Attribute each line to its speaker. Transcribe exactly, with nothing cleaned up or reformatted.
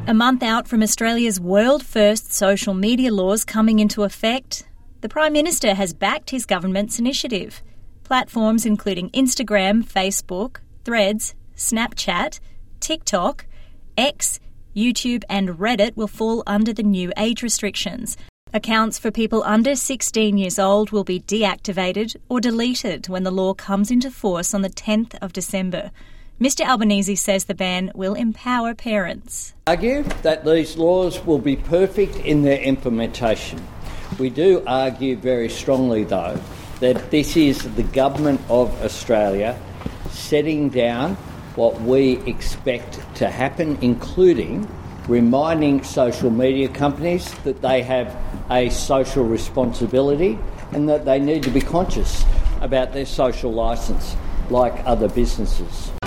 Speaker 1: A month out from Australia's world-first social media laws coming into effect, the Prime Minister has backed his government's initiative. Platforms including Instagram, Facebook, Threads, Snapchat, TikTok, X, YouTube and Reddit will fall under the new age restrictions. Accounts for people under sixteen years old will be deactivated or deleted when the law comes into force on the tenth of December. Mister Albanese says the ban will empower parents.
Speaker 2: I argue that these laws will be perfect in their implementation. We do argue very strongly, though, that this is the Government of Australia setting down what we expect to happen, including reminding social media companies that they have a social responsibility and that they need to be conscious about their social licence like other businesses.